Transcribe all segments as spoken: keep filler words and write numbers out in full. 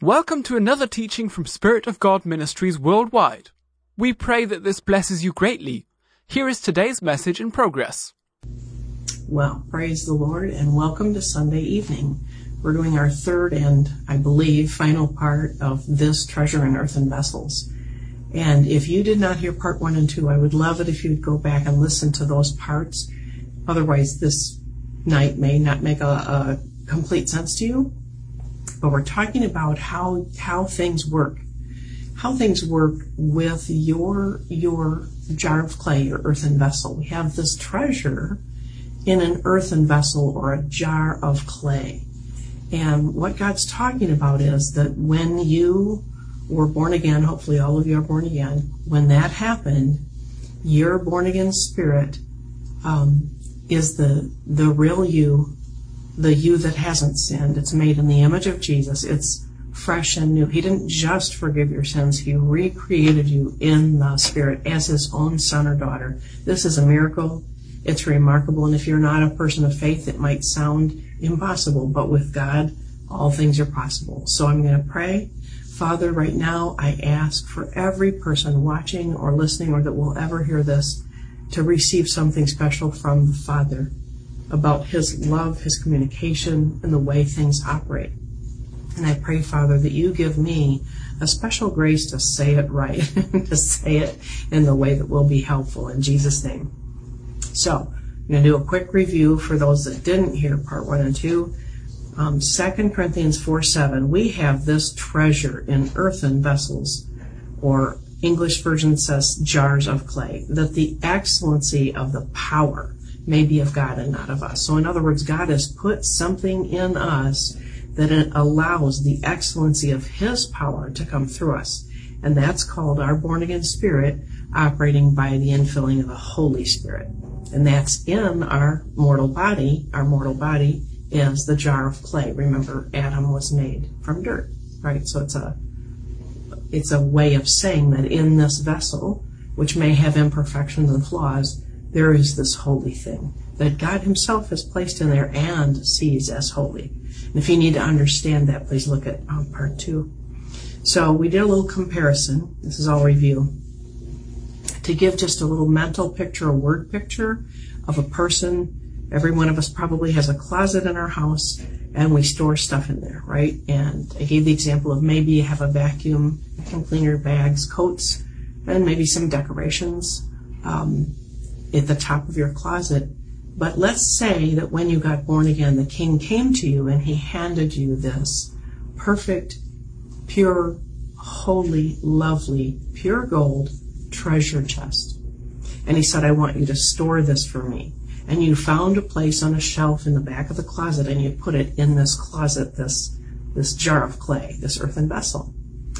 Welcome to another teaching from Spirit of God Ministries worldwide. We pray that this blesses you greatly. Here is today's message in progress. Well, praise the Lord and welcome to Sunday evening. We're doing our third and, I believe, final part of this Treasure in Earthen Vessels. And if you did not hear part one and two, I would love it if you'd go back and listen to those parts. Otherwise, this night may not make a, a complete sense to you. But we're talking about how how things work, how things work with your your jar of clay, your earthen vessel. We have this treasure in an earthen vessel or a jar of clay. And what God's talking about is that when you were born again, hopefully all of you are born again, when that happened, your born again spirit um, is the the real you, the you that hasn't sinned. It's made in the image of Jesus. It's fresh and new. He didn't just forgive your sins. He recreated you in the Spirit as His own son or daughter. This is a miracle. It's remarkable. And if you're not a person of faith, it might sound impossible. But with God, all things are possible. So I'm going to pray. Father, right now, I ask for every person watching or listening or that will ever hear this to receive something special from the Father about His love, His communication, and the way things operate. And I pray, Father, that you give me a special grace to say it right, to say it in the way that will be helpful, in Jesus' name. So, I'm going to do a quick review for those that didn't hear part one and two. Um, Second Corinthians four seven, we have this treasure in earthen vessels, or English version says jars of clay, that the excellency of the power may be of God and not of us. So in other words, God has put something in us that it allows the excellency of His power to come through us. And that's called our born-again spirit operating by the infilling of the Holy Spirit. And that's in our mortal body. Our mortal body is the jar of clay. Remember, Adam was made from dirt, right? So it's a, it's a way of saying that in this vessel, which may have imperfections and flaws, there is this holy thing that God Himself has placed in there and sees as holy. And if you need to understand that, please look at um, part two. So we did a little comparison. This is all review. To give just a little mental picture, a word picture of a person. Every one of us probably has a closet in our house, and we store stuff in there, right? And I gave the example of maybe you have a vacuum, vacuum cleaner, bags, coats, and maybe some decorations Um, at the top of your closet. But let's say that when you got born again, the King came to you and He handed you this perfect, pure, holy, lovely, pure gold treasure chest. And He said, I want you to store this for me. And you found a place on a shelf in the back of the closet and you put it in this closet, this, this jar of clay, this earthen vessel.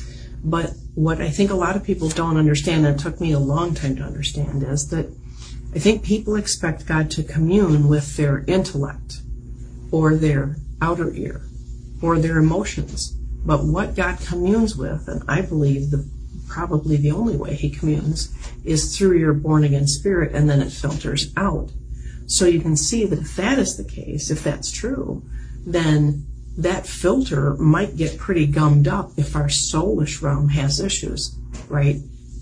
But what I think a lot of people don't understand, and it took me a long time to understand, is that I think people expect God to commune with their intellect or their outer ear or their emotions. But what God communes with, and I believe the probably the only way He communes, is through your born-again spirit, and then it filters out. So you can see that if that is the case, if that's true, then that filter might get pretty gummed up if our soulish realm has issues, right?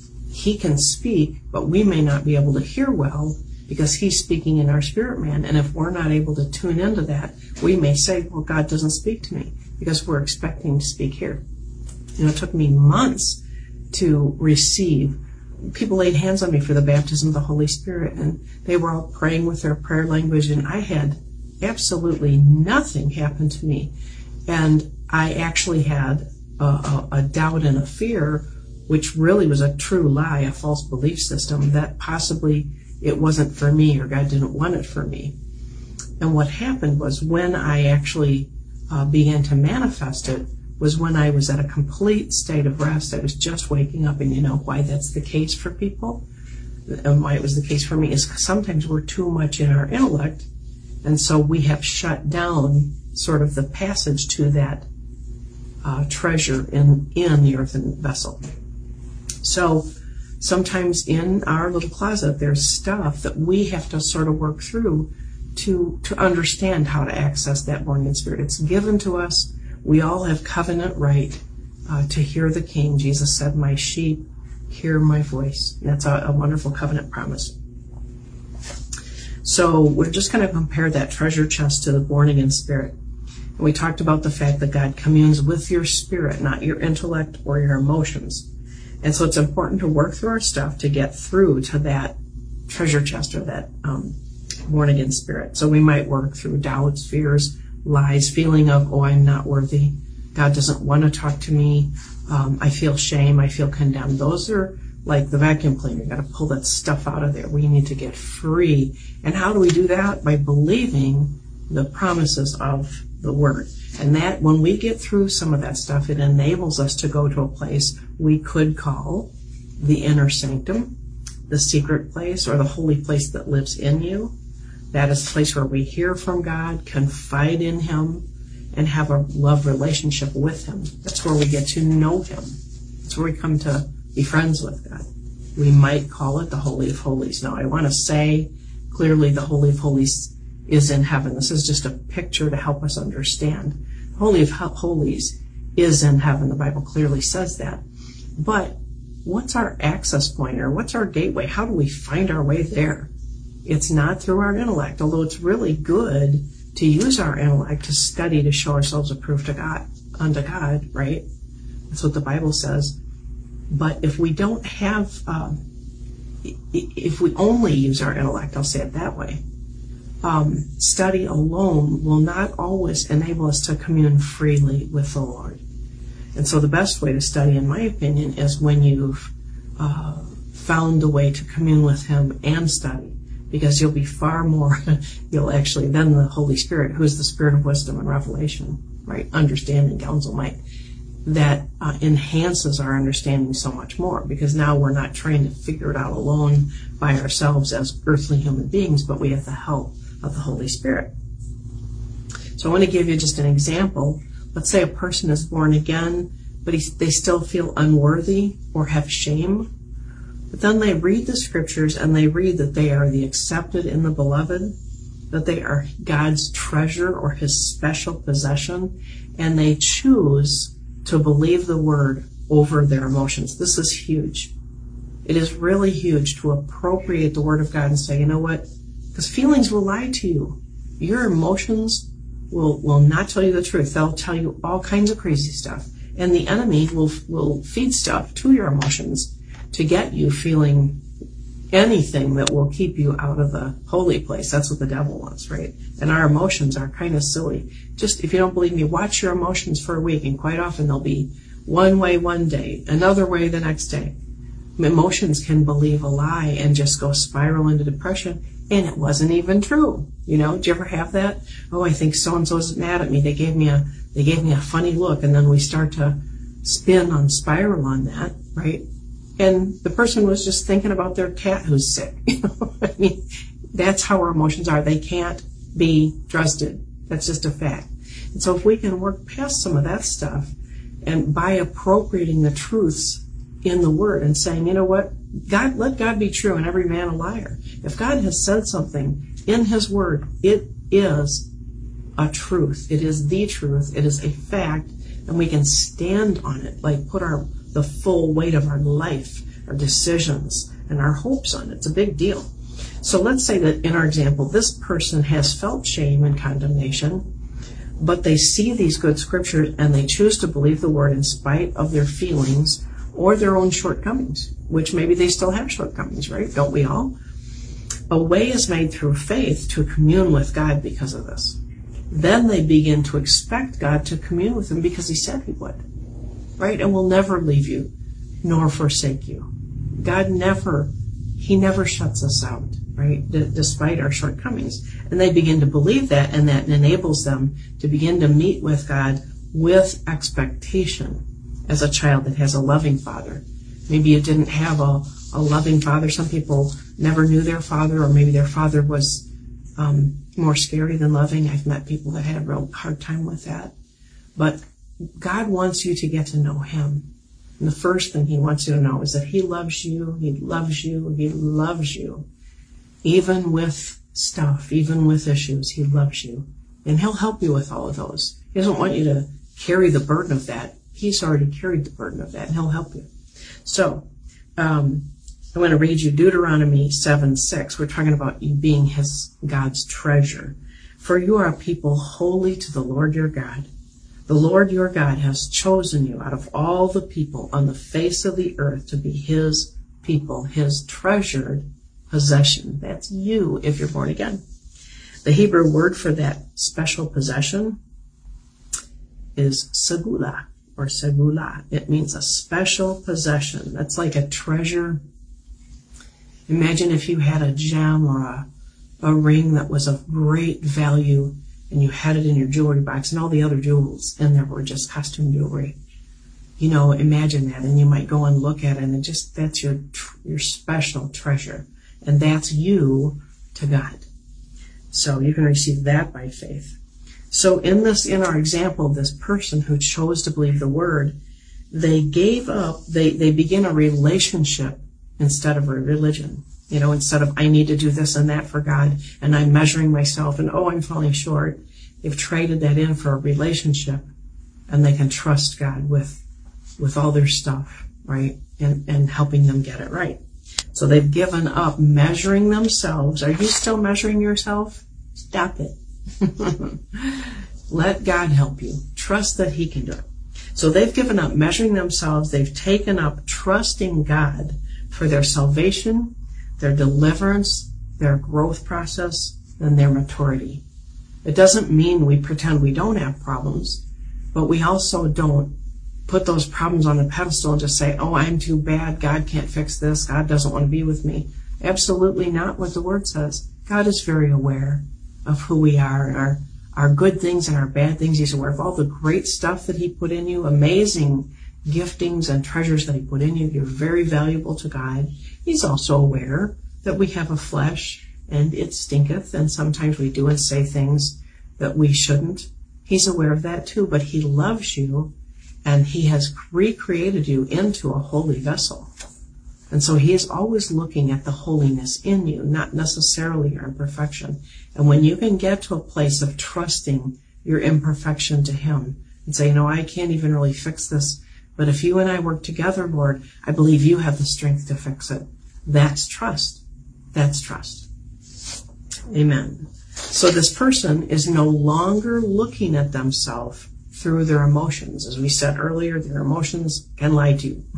He can speak, but we may not be able to hear well because He's speaking in our spirit man. And if we're not able to tune into that, we may say, well, God doesn't speak to me because we're expecting to speak here. You know, it took me months to receive. People laid hands on me for the baptism of the Holy Spirit, and they were all praying with their prayer language, and I had absolutely nothing happen to me. And I actually had a, a, a doubt and a fear, which really was a true lie, a false belief system, that possibly it wasn't for me or God didn't want it for me. And what happened was when I actually uh, began to manifest it was when I was at a complete state of rest. I was just waking up, and you know why that's the case for people? And why it was the case for me is sometimes we're too much in our intellect, and so we have shut down sort of the passage to that uh, treasure in, in the earthen vessel. So sometimes in our little closet, there's stuff that we have to sort of work through to, to understand how to access that born-again spirit. It's given to us. We all have covenant right uh, to hear the King. Jesus said, my sheep hear my voice. And that's a, a wonderful covenant promise. So we're just going to compare that treasure chest to the born-again spirit. And we talked about the fact that God communes with your spirit, not your intellect or your emotions. And so it's important to work through our stuff to get through to that treasure chest or that um, born-again spirit. So we might work through doubts, fears, lies, feeling of, oh, I'm not worthy. God doesn't want to talk to me. Um, I feel shame. I feel condemned. Those are like the vacuum cleaner. You've got to pull that stuff out of there. We need to get free. And how do we do that? By believing the promises of the Word. And that, when we get through some of that stuff, it enables us to go to a place we could call the inner sanctum, the secret place, or the holy place that lives in you. That is a place where we hear from God, confide in Him, and have a love relationship with Him. That's where we get to know Him. That's where we come to be friends with God. We might call it the Holy of Holies. Now, I want to say clearly the Holy of Holies is in heaven. This is just a picture to help us understand. The Holy of Holies is in heaven. The Bible clearly says that. But what's our access point, or what's our gateway? How do we find our way there? It's not through our intellect, although it's really good to use our intellect to study to show ourselves approved to God, unto God, right? That's what the Bible says. But if we don't have, um, if we only use our intellect, I'll say it that way, um, study alone will not always enable us to commune freely with the Lord. And so the best way to study, in my opinion, is when you've uh, found a way to commune with Him and study. Because you'll be far more, you'll actually, then the Holy Spirit, who is the Spirit of wisdom and revelation, right? Understanding, counsel, might, that uh, enhances our understanding so much more. Because now we're not trying to figure it out alone by ourselves as earthly human beings, but we have the help of the Holy Spirit. So I want to give you just an example. Let's say a person is born again, but he, they still feel unworthy or have shame. But then they read the scriptures and they read that they are the accepted in the beloved, that they are God's treasure or His special possession, and they choose to believe the Word over their emotions. This is huge. It is really huge to appropriate the Word of God and say, you know what? Because feelings will lie to you. Your emotions will, will not tell you the truth. They'll tell you all kinds of crazy stuff. And the enemy will, will feed stuff to your emotions to get you feeling anything that will keep you out of the holy place. That's what the devil wants, right? And our emotions are kind of silly. Just, if you don't believe me, watch your emotions for a week, and quite often they'll be one way one day, another way the next day. Emotions can believe a lie and just go spiral into depression, and it wasn't even true. You know, do you ever have that? Oh, I think so-and-so's mad at me. They gave me a, they gave me a funny look, and then we start to spin on spiral on that, right? And the person was just thinking about their cat who's sick. You know, I mean, that's how our emotions are. They can't be trusted. That's just a fact. And so if we can work past some of that stuff, and by appropriating the truths in the Word and saying, you know what, God, let God be true and every man a liar. If God has said something in His Word, it is a truth. It is the truth. It is a fact, and we can stand on it, like put our the full weight of our life, our decisions, and our hopes on it. It's a big deal. So let's say that in our example, this person has felt shame and condemnation, but they see these good scriptures and they choose to believe the Word in spite of their feelings or their own shortcomings, which maybe they still have shortcomings, right? Don't we all? A way is made through faith to commune with God because of this. Then they begin to expect God to commune with them because He said He would. Right? And will never leave you nor forsake you. God never, He never shuts us out, right? D- despite our shortcomings. And they begin to believe that, and that enables them to begin to meet with God with expectation as a child that has a loving father. Maybe you didn't have a, a loving father. Some people never knew their father, or maybe their father was um, more scary than loving. I've met people that had a real hard time with that. But God wants you to get to know Him. And the first thing He wants you to know is that He loves you, He loves you, He loves you. Even with stuff, even with issues, He loves you. And He'll help you with all of those. He doesn't want you to carry the burden of that. He's already carried the burden of that, and he'll help you. So, um, I want to read you Deuteronomy seven six. We're talking about you being his, God's treasure. For you are a people holy to the Lord your God. The Lord your God has chosen you out of all the people on the face of the earth to be his people, his treasured possession. That's you if you're born again. The Hebrew word for that special possession is segula or segula. It means a special possession. That's like a treasure. Imagine if you had a gem or a, a ring that was of great value and you had it in your jewelry box and all the other jewels in there were just costume jewelry. You know, imagine that, and you might go and look at it and it just, that's your, your special treasure. And that's you to God. So you can receive that by faith. So in this, in our example, this person who chose to believe the word, they gave up, they, they begin a relationship instead of a religion. You know, instead of I need to do this and that for God and I'm measuring myself and oh, I'm falling short. They've traded that in for a relationship and they can trust God with, with all their stuff, right? And, and helping them get it right. So they've given up measuring themselves. Are you still measuring yourself? Stop it. Let God help you. Trust that he can do it. So they've given up measuring themselves. They've taken up trusting God for their salvation, their deliverance, their growth process, and their maturity. It doesn't mean we pretend we don't have problems, but we also don't put those problems on a pedestal and just say, oh, I'm too bad, God can't fix this, God doesn't want to be with me. Absolutely not what the word says. God is very aware of who we are and our, our good things and our bad things. He's aware of all the great stuff that he put in you, amazing giftings and treasures that he put in you. You're very valuable to God. He's also aware that we have a flesh and it stinketh, and sometimes we do and say things that we shouldn't. He's aware of that too, but he loves you and he has recreated you into a holy vessel. And so he is always looking at the holiness in you, not necessarily your imperfection. And when you can get to a place of trusting your imperfection to him and say, you know, I can't even really fix this, but if you and I work together, Lord, I believe you have the strength to fix it. That's trust. That's trust. Amen. So this person is no longer looking at themselves through their emotions. As we said earlier, their emotions can lie to you.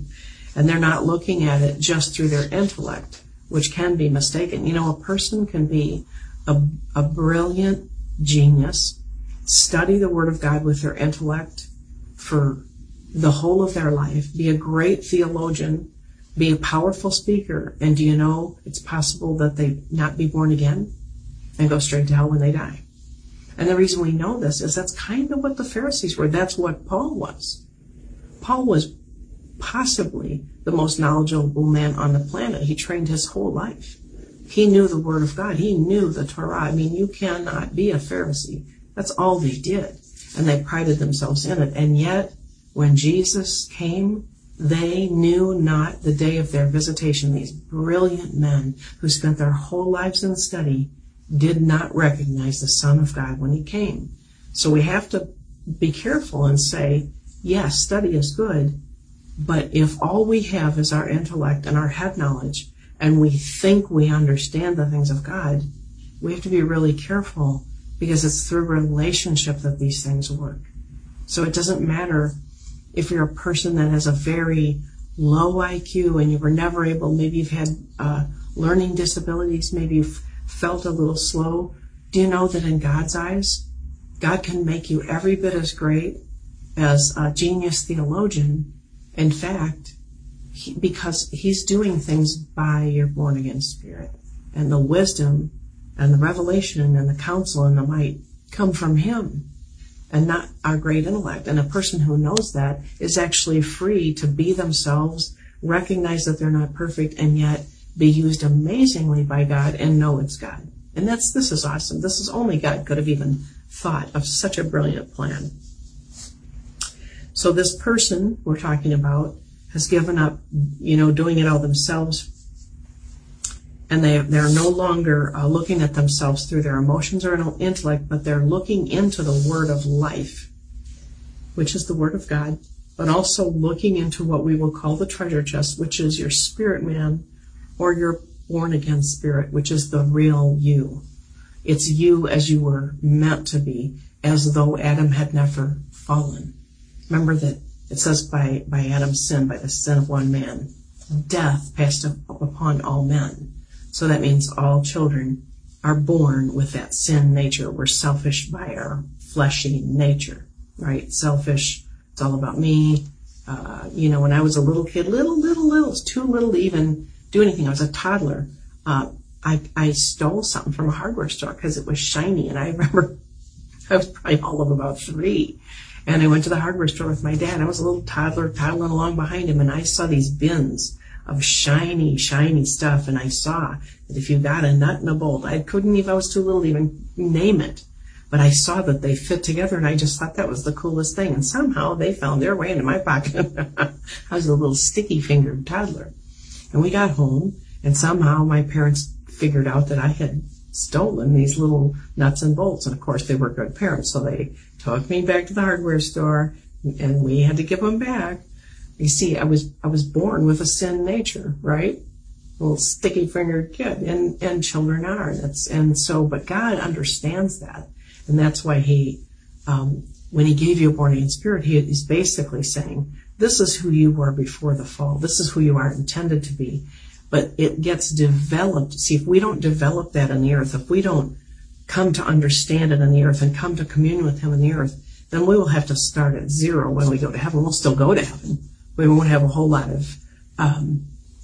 And they're not looking at it just through their intellect, which can be mistaken. You know, a person can be a, a brilliant genius, study the Word of God with their intellect for the whole of their life, be a great theologian, be a powerful speaker, and do you know it's possible that they not be born again and go straight to hell when they die? And the reason we know this is that's kind of what the Pharisees were. That's what Paul was. Paul was possibly the most knowledgeable man on the planet. He trained his whole life. He knew the Word of God. He knew the Torah. I mean, you cannot be a Pharisee. That's all they did. And they prided themselves in it. And yet, when Jesus came, they knew not the day of their visitation. These brilliant men who spent their whole lives in study did not recognize the Son of God when he came. So we have to be careful and say, yes, study is good, but if all we have is our intellect and our head knowledge, and we think we understand the things of God, we have to be really careful because it's through relationship that these things work. So it doesn't matter if you're a person that has a very low I Q and you were never able, maybe you've had uh, learning disabilities, maybe you've felt a little slow. Do you know that in God's eyes, God can make you every bit as great as a genius theologian? In fact, he, because he's doing things by your born-again spirit. And the wisdom and the revelation and the counsel and the might come from him and not our great intellect. And a person who knows that is actually free to be themselves, recognize that they're not perfect, and yet be used amazingly by God and know it's God. And that's this is awesome. This is only God could have even thought of such a brilliant plan. So this person we're talking about has given up, you know, doing it all themselves. And they, they're no longer uh, looking at themselves through their emotions or intellect, but they're looking into the word of life. which is the Word of God, but also looking into what we will call the treasure chest, which is your spirit man or your born-again spirit, which is the real you. It's you as you were meant to be, as though Adam had never fallen. Remember that it says by, by Adam's sin, by the sin of one man, death passed upon all men. So that means all children are born with that sin nature. We're selfish by our fleshy nature, right? Selfish. It's all about me. Uh, you know, when I was a little kid, little, little, little, it's too little to even do anything. I was a toddler. Uh, I, I stole something from a hardware store because it was shiny. And I remember I was probably all of about three. And I went to the hardware store with my dad. I was a little toddler toddling along behind him. And I saw these bins of shiny, shiny stuff. And I saw that if you got a nut and a bolt, I couldn't even, I was too little to even name it. But I saw that they fit together, and I just thought that was the coolest thing. And somehow they found their way into my pocket. I was a little sticky-fingered toddler. And we got home, and somehow my parents figured out that I had stolen these little nuts and bolts. And, of course, they were good parents, so they took me back to the hardware store, and we had to give them back. You see, I was I was born with a sin nature, right? A little sticky-fingered kid, and, and children are. That's, and so, but God understands that. And that's why he, um, when he gave you a born-again spirit, he is basically saying, this is who you were before the fall. This is who you are intended to be. But it gets developed. See, if we don't develop that in the earth, if we don't come to understand it in the earth and come to commune with him in the earth, then we will have to start at zero when we go to heaven. We'll still go to heaven. We won't have a whole lot of, um,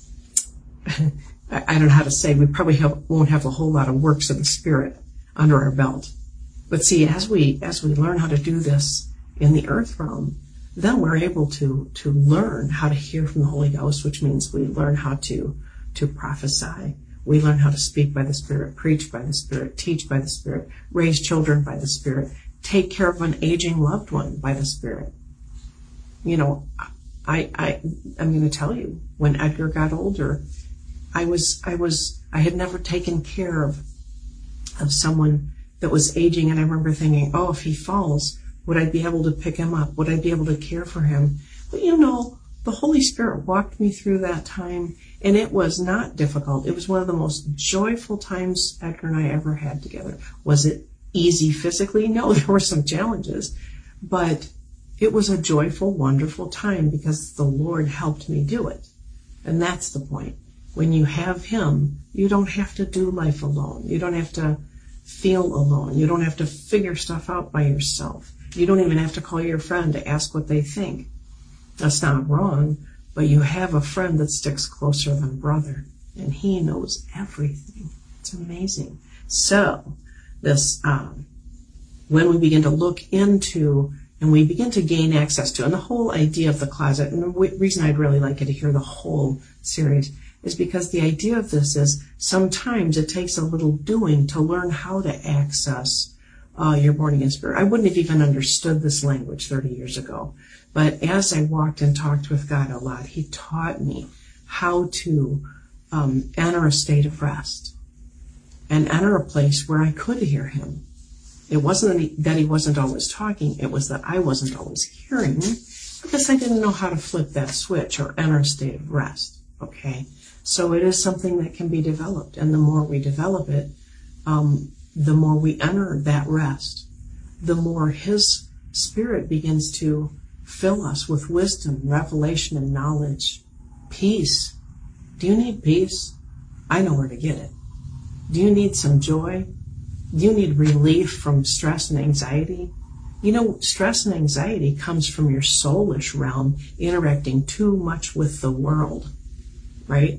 I don't know how to say, we probably have, won't have a whole lot of works of the Spirit under our belt. But see, as we as we learn how to do this in the earth realm, then we're able to to learn how to hear from the Holy Ghost, which means we learn how to to prophesy. We learn how to speak by the Spirit, preach by the Spirit, teach by the Spirit, raise children by the Spirit, take care of an aging loved one by the Spirit. You know, I I I'm going to tell you, when Edgar got older, I was I was I had never taken care of of someone that was aging, and I remember thinking, oh, if he falls, would I be able to pick him up? Would I be able to care for him? But you know, the Holy Spirit walked me through that time, and it was not difficult. It was one of the most joyful times Edgar and I ever had together. Was it easy physically? No, there were some challenges, but it was a joyful, wonderful time because the Lord helped me do it. And that's the point. When you have him, you don't have to do life alone. You don't have to feel alone. You don't have to figure stuff out by yourself. You don't even have to call your friend to ask what they think. That's not wrong, but you have a friend that sticks closer than brother, and he knows everything. It's amazing. So, this, um, when we begin to look into and we begin to gain access to, and the whole idea of the closet, and the w- reason I'd really like you to hear the whole series is because the idea of this is sometimes it takes a little doing to learn how to access uh, your born-again spirit. I wouldn't have even understood this language thirty years ago. But as I walked and talked with God a lot, he taught me how to um, enter a state of rest and enter a place where I could hear him. It wasn't that he, that he wasn't always talking. It was that I wasn't always hearing because I didn't know how to flip that switch or enter a state of rest. Okay? So it is something that can be developed, and the more we develop it, um, the more we enter that rest, the more his Spirit begins to fill us with wisdom, revelation, and knowledge. Peace. Do you need peace? I know where to get it. Do you need some joy? Do you need relief from stress and anxiety? You know, stress and anxiety comes from your soulish realm interacting too much with the world, right?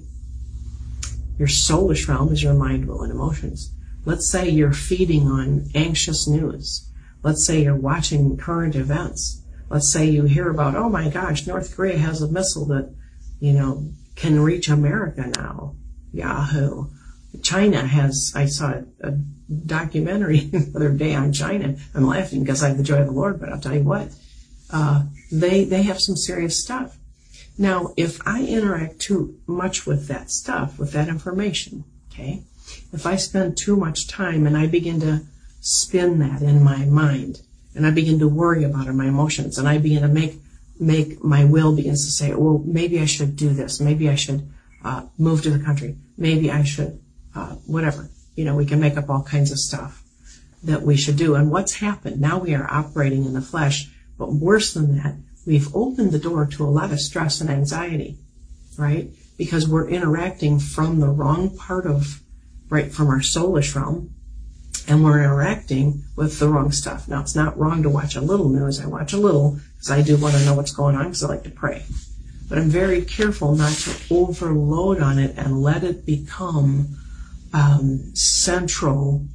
Your soulish realm is your mind, will, and emotions. Let's say you're feeding on anxious news. Let's say you're watching current events. Let's say you hear about, oh my gosh, North Korea has a missile that, you know, can reach America now. Yahoo. China has, I saw a, a documentary the other day on China. I'm laughing because I have the joy of the Lord, but I'll tell you what, uh, they, they have some serious stuff. Now, if I interact too much with that stuff, with that information, okay, if I spend too much time and I begin to spin that in my mind and I begin to worry about it, my emotions, and I begin to make, make my will begins to say, well, maybe I should do this. Maybe I should uh, move to the country. Maybe I should, uh, whatever. You know, we can make up all kinds of stuff that we should do. And what's happened? Now we are operating in the flesh, but worse than that, we've opened the door to a lot of stress and anxiety, right? Because we're interacting from the wrong part of, right, from our soulish realm, and we're interacting with the wrong stuff. Now, it's not wrong to watch a little news. I watch a little because I do want to know what's going on because I like to pray. But I'm very careful not to overload on it and let it become um, central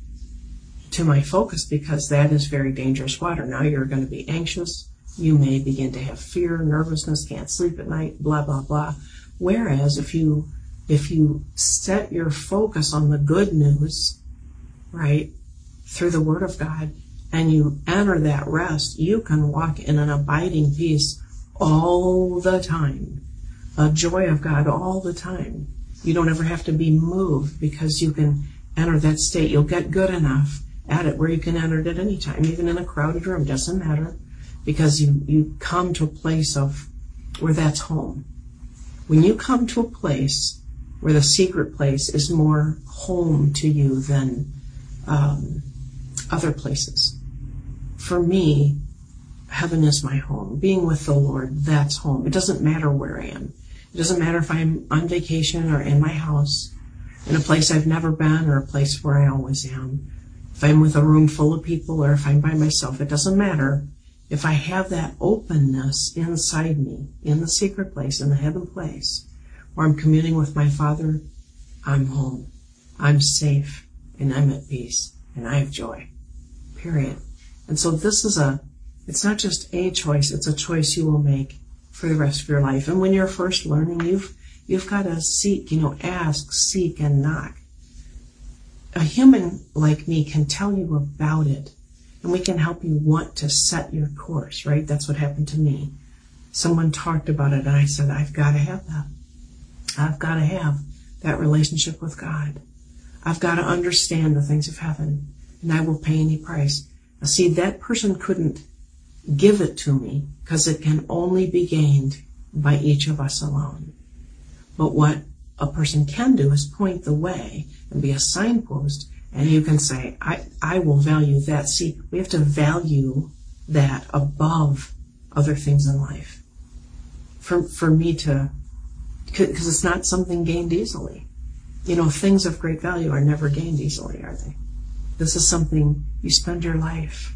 to my focus, because that is very dangerous water. Now you're going to be anxious. You may begin to have fear, nervousness, can't sleep at night, blah, blah, blah. Whereas if you if you set your focus on the good news, right, through the Word of God, and you enter that rest, you can walk in an abiding peace all the time, a joy of God all the time. You don't ever have to be moved because you can enter that state. You'll get good enough at it where you can enter it at any time, even in a crowded room, doesn't matter, because you, you come to a place of where that's home. When you come to a place where the secret place is more home to you than um, other places. For me, heaven is my home. Being with the Lord, that's home. It doesn't matter where I am. It doesn't matter if I'm on vacation or in my house, in a place I've never been or a place where I always am. If I'm with a room full of people or if I'm by myself, it doesn't matter. If I have that openness inside me, in the secret place, in the heaven place, where I'm communing with my Father, I'm home. I'm safe, and I'm at peace, and I have joy. Period. And so this is a, it's not just a choice, it's a choice you will make for the rest of your life. And when you're first learning, you've, you've got to seek, you know, ask, seek, and knock. A human like me can tell you about it, and we can help you want to set your course, right? That's what happened to me. Someone talked about it, and I said, I've got to have that. I've got to have that relationship with God. I've got to understand the things of heaven, and I will pay any price. Now, see, that person couldn't give it to me because it can only be gained by each of us alone. But what a person can do is point the way and be a signpost, and you can say, I, I will value that. See, we have to value that above other things in life. For, for me to, because it's not something gained easily. You know, things of great value are never gained easily, are they? This is something you spend your life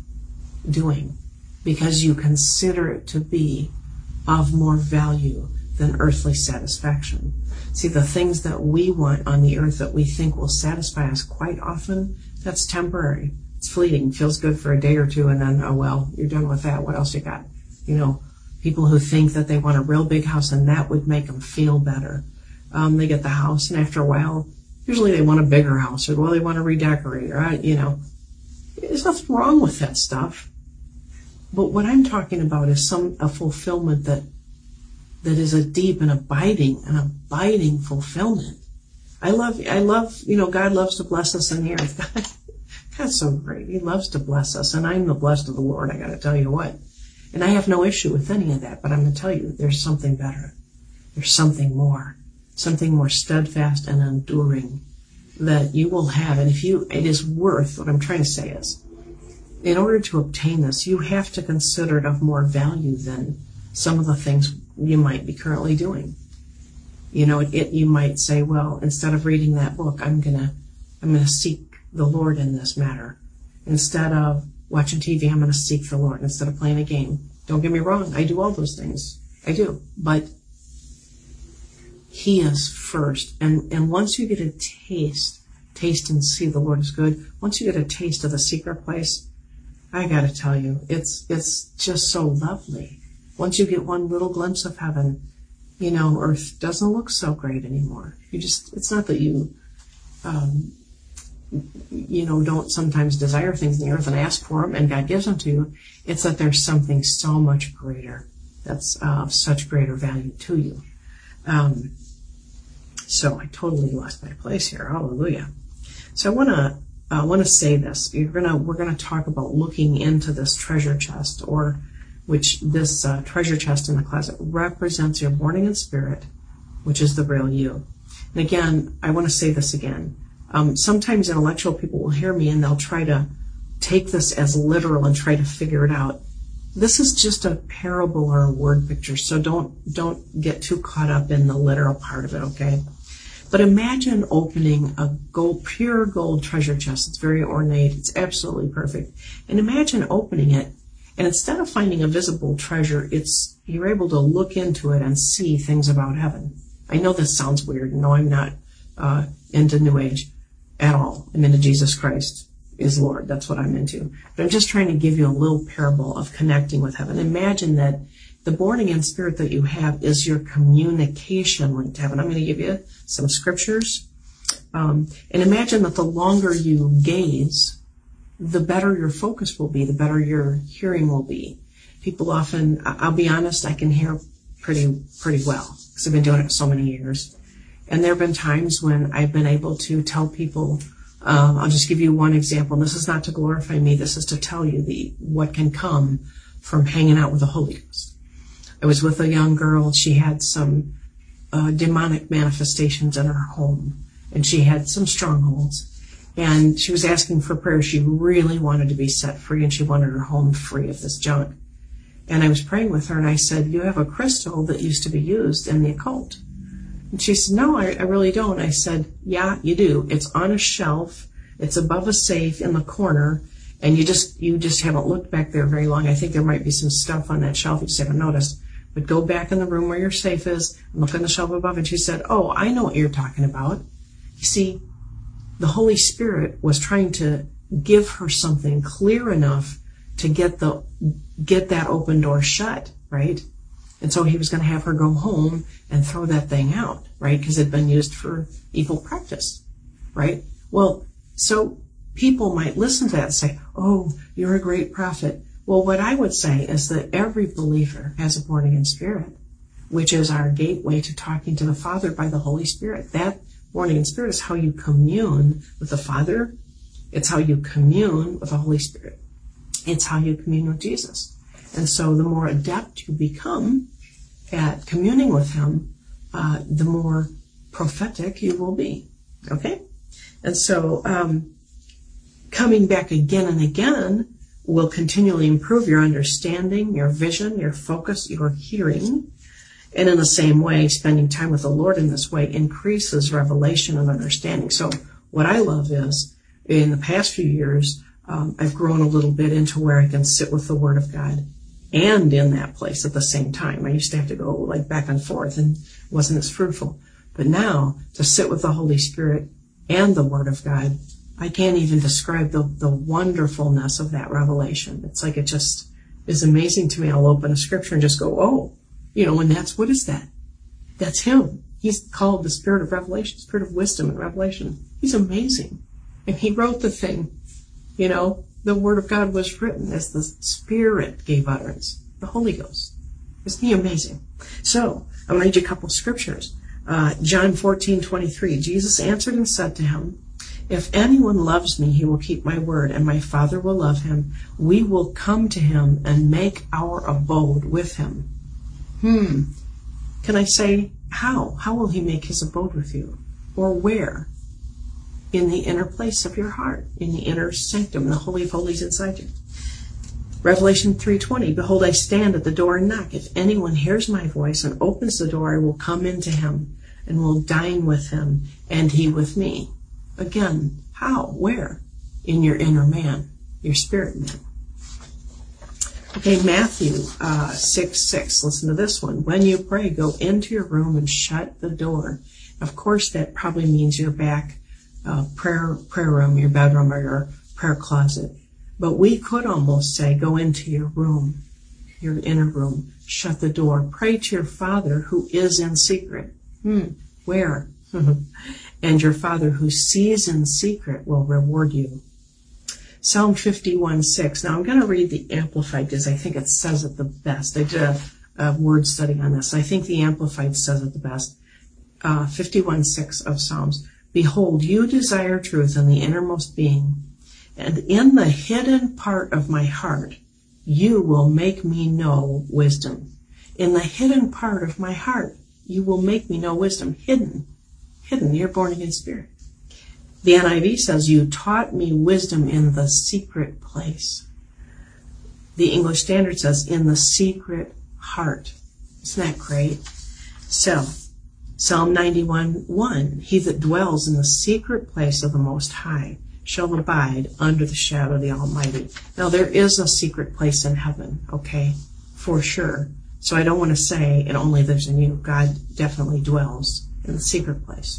doing because you consider it to be of more value than earthly satisfaction. See, the things that we want on the earth that we think will satisfy us quite often, that's temporary. It's fleeting, feels good for a day or two, and then, oh well, you're done with that. What else you got? You know, people who think that they want a real big house and that would make them feel better. Um, they get the house, and after a while, usually they want a bigger house, or well, they want to redecorate, or, you know. There's nothing wrong with that stuff. But what I'm talking about is some a fulfillment that that is a deep and abiding, an abiding fulfillment. I love, I love, you know, God loves to bless us in the earth. God, God's so great. He loves to bless us, and I'm the blessed of the Lord, I got to tell you what. And I have no issue with any of that, but I'm going to tell you, there's something better. There's something more, something more steadfast and enduring that you will have. And if you, it is worth, what I'm trying to say is, in order to obtain this, you have to consider it of more value than some of the things you might be currently doing. You know, it, it, you might say, well, instead of reading that book, I'm gonna, I'm gonna seek the Lord in this matter. Instead of watching T V, I'm gonna seek the Lord. Instead of playing a game. Don't get me wrong, I do all those things. I do. But He is first. And, and once you get a taste, taste and see the Lord is good, once you get a taste of the secret place, I gotta tell you, it's, it's just so lovely. Once you get one little glimpse of heaven, you know, earth doesn't look so great anymore. You just, it's not that you, um, you know, don't sometimes desire things in the earth and ask for them and God gives them to you. It's that there's something so much greater that's uh, of such greater value to you. Um, so I totally lost my place here. Hallelujah. So I want to I want to say this. You're gonna we're gonna talk about looking into this treasure chest, or which this uh, treasure chest in the closet represents your born again spirit, which is the real you. And again, I want to say this again. Um, sometimes intellectual people will hear me and they'll try to take this as literal and try to figure it out. This is just a parable or a word picture, so don't don't get too caught up in the literal part of it, okay? But imagine opening a gold, pure gold treasure chest. It's very ornate. It's absolutely perfect. And imagine opening it, and instead of finding a visible treasure, it's you're able to look into it and see things about heaven. I know this sounds weird. No, I'm not uh, into New Age at all. I'm into Jesus Christ is Lord. That's what I'm into. But I'm just trying to give you a little parable of connecting with heaven. Imagine that the born again spirit that you have is your communication link to heaven. I'm going to give you some scriptures. Um, and imagine that the longer you gaze, the better your focus will be, the better your hearing will be. People often, I'll be honest, I can hear pretty, pretty well because I've been doing it so many years. And there have been times when I've been able to tell people, um, I'll just give you one example. And this is not to glorify me. This is to tell you the what can come from hanging out with the Holy Ghost. I was with a young girl. She had some uh, demonic manifestations in her home, and she had some strongholds. And she was asking for prayer. She really wanted to be set free, and she wanted her home free of this junk. And I was praying with her, and I said, you have a crystal that used to be used in the occult. And she said, no, I, I really don't. I said, yeah, you do. It's on a shelf. It's above a safe in the corner, and you just you just haven't looked back there very long. I think there might be some stuff on that shelf you just haven't noticed. But go back in the room where your safe is and look on the shelf above. And she said, oh, I know what you're talking about. You see, the Holy Spirit was trying to give her something clear enough to get the get that open door shut, right? And so he was going to have her go home and throw that thing out, right? Because it had been used for evil practice, right? Well, so people might listen to that and say, oh, you're a great prophet. Well, what I would say is that every believer has a born again spirit, which is our gateway to talking to the Father by the Holy Spirit. That born again spirit is how you commune with the Father. It's how you commune with the Holy Spirit. It's how you commune with Jesus. And so the more adept you become at communing with him, uh, the more prophetic you will be. Okay? And so um, coming back again and again will continually improve your understanding, your vision, your focus, your hearing. And in the same way, spending time with the Lord in this way increases revelation and understanding. So what I love is, in the past few years, um, I've grown a little bit into where I can sit with the Word of God and in that place at the same time. I used to have to go like back and forth and wasn't as fruitful. But now, to sit with the Holy Spirit and the Word of God, I can't even describe the, the wonderfulness of that revelation. It's like it just is amazing to me. I'll open a scripture and just go, oh, you know, and that's, what is that? That's him. He's called the Spirit of Revelation, Spirit of Wisdom and Revelation. He's amazing. And he wrote the thing. You know, the Word of God was written as the Spirit gave utterance, the Holy Ghost. Isn't he amazing? So, I'm going to read you a couple of scriptures. Uh, John fourteen twenty-three, Jesus answered and said to him, if anyone loves me, he will keep my word, and my Father will love him. We will come to him and make our abode with him. Hmm. Can I say, how? How will he make his abode with you? Or where? In the inner place of your heart, in the inner sanctum, the Holy of Holies inside you. Revelation three twenty, behold, I stand at the door and knock. If anyone hears my voice and opens the door, I will come into him and will dine with him, and he with me. Again, how? Where? In your inner man, your spirit man. Okay, Matthew uh, six six. Listen to this one. When you pray, go into your room and shut the door. Of course, that probably means your back uh, prayer prayer room, your bedroom, or your prayer closet. But we could almost say, go into your room, your inner room, shut the door, pray to your Father who is in secret. Hmm, where? And your Father who sees in secret will reward you. Psalm fifty-one six. Now I'm going to read the Amplified because I think it says it the best. I did a, a word study on this. I think the Amplified says it the best. Uh, fifty-one six of Psalms. Behold, you desire truth in the innermost being, and in the hidden part of my heart, you will make me know wisdom. In the hidden part of my heart, you will make me know wisdom. Hidden. Hidden. You're born again spirit. The N I V says, you taught me wisdom in the secret place. The English Standard says, in the secret heart. Isn't that great? So, Psalm ninety-one one, he that dwells in the secret place of the Most High shall abide under the shadow of the Almighty. Now, there is a secret place in heaven, okay, for sure. So I don't want to say it only lives in you. God definitely dwells in the secret place.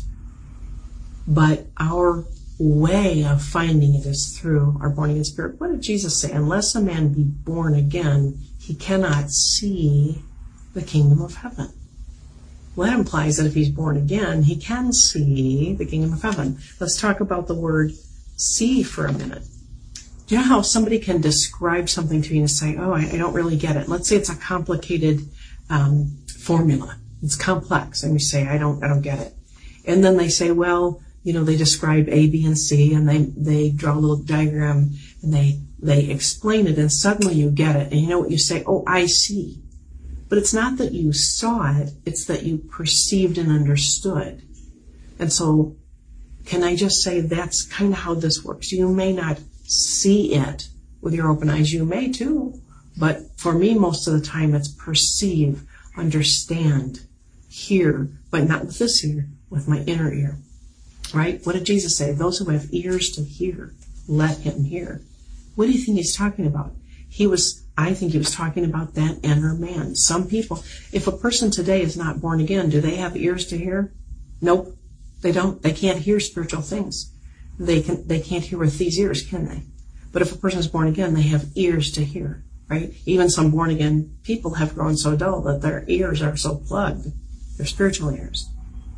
But our way of finding it is through our born again spirit. What did Jesus say? Unless a man be born again, he cannot see the kingdom of heaven. Well, that implies that if he's born again, he can see the kingdom of heaven. Let's talk about the word see for a minute. Do you know how somebody can describe something to you and say, oh, I, I don't really get it. Let's say it's a complicated um, formula. It's complex. And you say, I don't, I don't get it. And then they say, well, you know, they describe A, B, and C, and they, they draw a little diagram, and they, they explain it, and suddenly you get it. And you know what you say? Oh, I see. But it's not that you saw it, it's that you perceived and understood. And so, can I just say that's kind of how this works? You may not see it with your open eyes. You may too. But for me, most of the time, it's perceive, understand, hear, but not with this ear, with my inner ear. Right? What did Jesus say? Those who have ears to hear, let him hear. What do you think he's talking about? He was, I think he was talking about that inner man. Some people, if a person today is not born again, do they have ears to hear? Nope. They don't. They can't hear spiritual things. They can. They can't hear with these ears, can they? But if a person is born again, they have ears to hear, right? Even some born again people have grown so dull that their ears are so plugged. They're spiritual ears.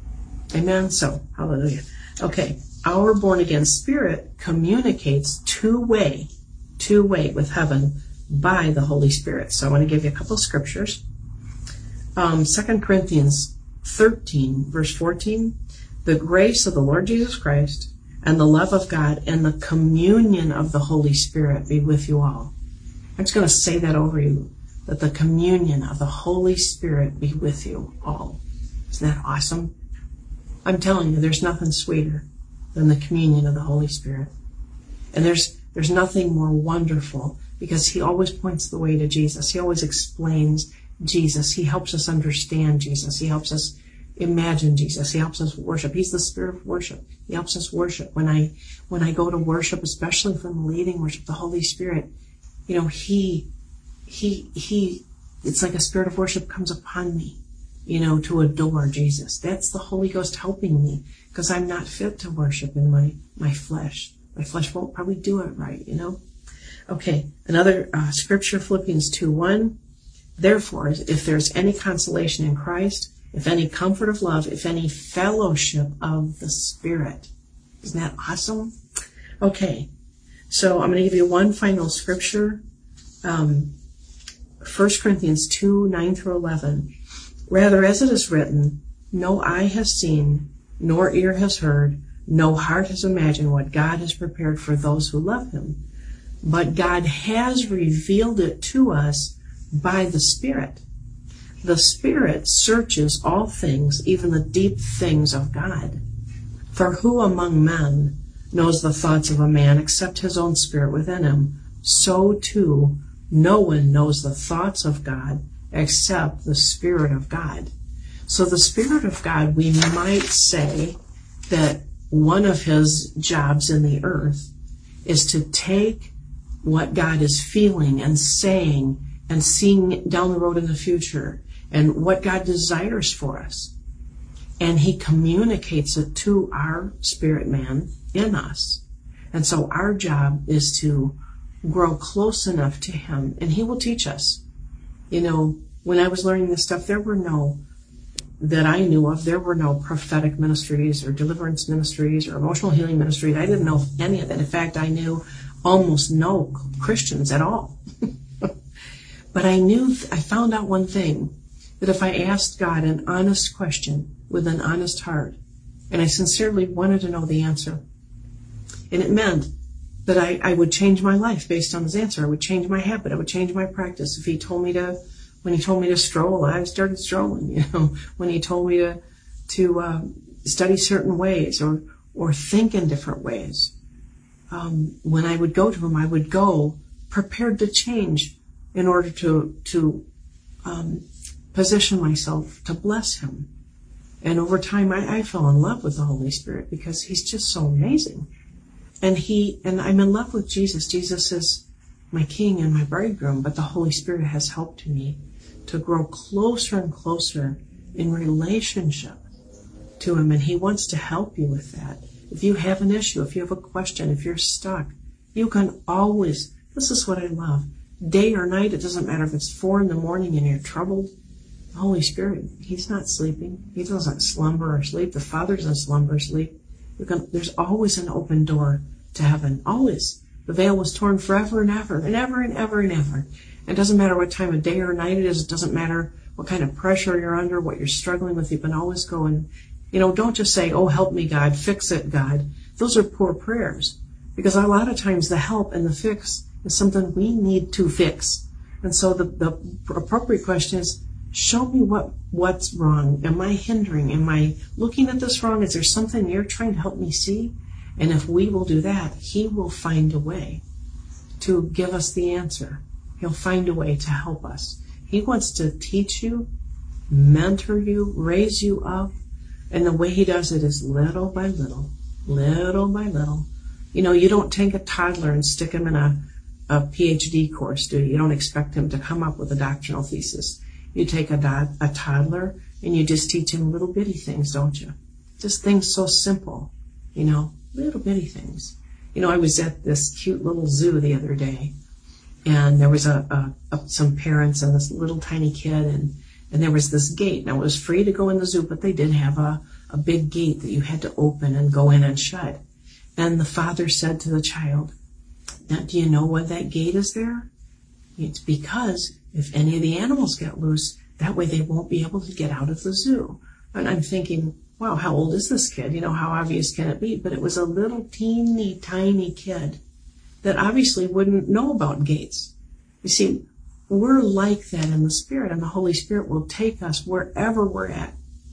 Amen? So, hallelujah. Okay, our born again spirit communicates two-way, two-way with heaven by the Holy Spirit. So I want to give you a couple of scriptures. Um, Second Corinthians thirteen, verse fourteen. The grace of the Lord Jesus Christ and the love of God and the communion of the Holy Spirit be with you all. I'm just going to say that over you, that the communion of the Holy Spirit be with you all. Isn't that awesome? I'm telling you, there's nothing sweeter than the communion of the Holy Spirit. And there's there's nothing more wonderful, because he always points the way to Jesus. He always explains Jesus. He helps us understand Jesus. He helps us imagine Jesus. He helps us worship. He's the spirit of worship. He helps us worship. When I when I go to worship, especially from leading worship, the Holy Spirit, you know, he he he it's like a spirit of worship comes upon me, you know, to adore Jesus. That's the Holy Ghost helping me, because I'm not fit to worship in my my flesh. My flesh won't probably do it right, you know. Okay, another uh, scripture, Philippians two one. Therefore, if there's any consolation in Christ, if any comfort of love, if any fellowship of the Spirit. Isn't that awesome? Okay, so I'm going to give you one final scripture. Um, First Corinthians two nine through eleven. Rather, as it is written, no eye has seen, nor ear has heard, no heart has imagined what God has prepared for those who love him. But God has revealed it to us by the Spirit. The Spirit searches all things, even the deep things of God. For who among men knows the thoughts of a man except his own spirit within him? So too, no one knows the thoughts of God except the Spirit of God. So the Spirit of God, we might say that one of his jobs in the earth is to take what God is feeling and saying and seeing down the road in the future and what God desires for us. And he communicates it to our spirit man in us. And so our job is to grow close enough to him, and he will teach us. You know, when I was learning this stuff, there were no, that I knew of, there were no prophetic ministries or deliverance ministries or emotional healing ministries. I didn't know any of that. In fact, I knew almost no Christians at all. But I knew, I found out one thing, that if I asked God an honest question with an honest heart, And I sincerely wanted to know the answer. And it meant that I, I would change my life based on his answer. I would change my habit. I would change my practice. If he told me to, when he told me to stroll, I started strolling. You know, when he told me to to uh, study certain ways or or think in different ways. Um, when I would go to him, I would go prepared to change in order to to um, position myself to bless him. And over time, I, I fell in love with the Holy Spirit because he's just so amazing. And he and I'm in love with Jesus. Jesus is my King and my bridegroom, but the Holy Spirit has helped me to grow closer and closer in relationship to him. And he wants to help you with that. If you have an issue, if you have a question, if you're stuck, you can always, this is what I love, day or night, it doesn't matter if it's four in the morning and you're troubled, the Holy Spirit, he's not sleeping. He doesn't slumber or sleep. The Father doesn't slumber or sleep. You can, there's always an open door to heaven. Always. The veil was torn forever and ever and ever and ever and ever. It doesn't matter what time of day or night it is. It doesn't matter what kind of pressure you're under, what you're struggling with. You can always go and, you know, don't just say, oh, help me, God, fix it, God. Those are poor prayers. Because a lot of times the help and the fix is something we need to fix. And so the, the appropriate question is, show me what, what's wrong. Am I hindering? Am I looking at this wrong? Is there something you're trying to help me see? And if we will do that, he will find a way to give us the answer. He'll find a way to help us. He wants to teach you, mentor you, raise you up. And the way he does it is little by little, little by little. You know, you don't take a toddler and stick him in a, a P H D course, do you? You don't expect him to come up with a doctrinal thesis. You take a, do- a toddler and you just teach him little bitty things, don't you? Just things so simple, you know, little bitty things. You know, I was at this cute little zoo the other day, and there was a, a, a some parents and this little tiny kid, and, and there was this gate. Now, it was free to go in the zoo, but they did have a, a big gate that you had to open and go in and shut. And the father said to the child, now, do you know why that gate is there? It's because if any of the animals get loose, that way they won't be able to get out of the zoo. And I'm thinking, wow, how old is this kid? You know, how obvious can it be? But it was a little teeny tiny kid that obviously wouldn't know about gates. You see, we're like that in the Spirit, and the Holy Spirit will take us wherever we're at.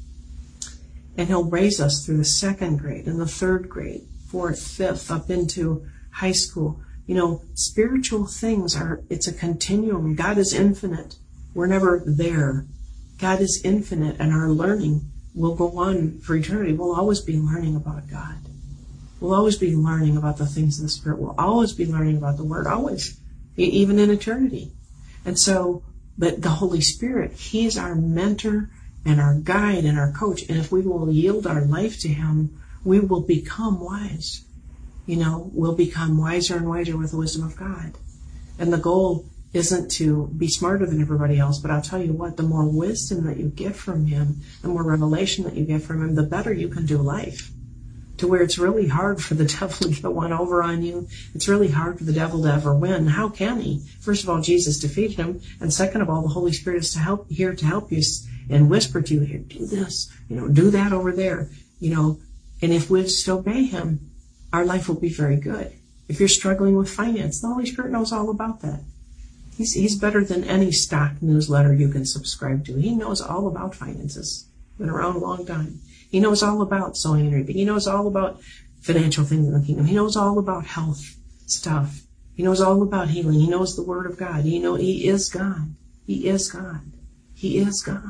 And he'll raise us through the second grade and the third grade, fourth, fifth, up into high school. You know, spiritual things are, it's a continuum. God is infinite. We're never there. God is infinite, and our learning will go on for eternity. We'll always be learning about God. We'll always be learning about the things of the Spirit. We'll always be learning about the Word, always, even in eternity. And so, but the Holy Spirit, he's our mentor and our guide and our coach. And if we will yield our life to him, we will become wise. You know, we'll become wiser and wiser with the wisdom of God. And the goal isn't to be smarter than everybody else, but I'll tell you what, the more wisdom that you get from him, the more revelation that you get from him, the better you can do life. To where it's really hard for the devil to get one over on you. It's really hard for the devil to ever win. How can he? First of all, Jesus defeated him. And second of all, the Holy Spirit is to help, here to help you and whisper to you, here, do this, you know, do that over there, you know. And if we just obey him, our life will be very good. If you're struggling with finance, the Holy Spirit knows all about that. He's, he's better than any stock newsletter you can subscribe to. He knows all about finances. Been around a long time. He knows all about sowing and reaping. He knows all about financial things in the kingdom. He knows all about health stuff. He knows all about healing. He knows the Word of God. He know he is God. He is God. He is God.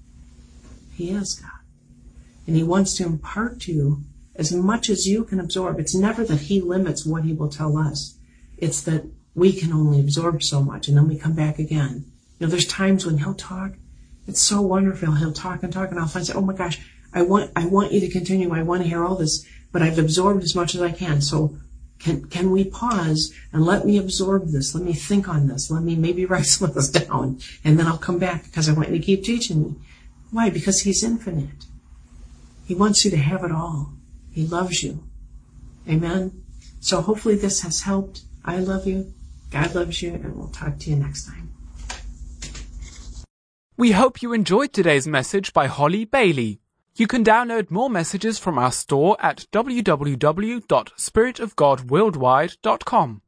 He is God. And he wants to impart to you as much as you can absorb. It's never that he limits what he will tell us. It's that we can only absorb so much, and then we come back again. You know, there's times when he'll talk. It's so wonderful. He'll talk and talk, and I'll find, oh my gosh, I want, I want you to continue. I want to hear all this, but I've absorbed as much as I can. So can, can we pause and let me absorb this? Let me think on this. Let me maybe write some of this down, and then I'll come back because I want you to keep teaching me. Why? Because he's infinite. He wants you to have it all. He loves you. Amen. So hopefully this has helped. I love you. God loves you, and we'll talk to you next time. We hope you enjoyed today's message by Holly Bailey. You can download more messages from our store at w w w dot spirit of god worldwide dot com.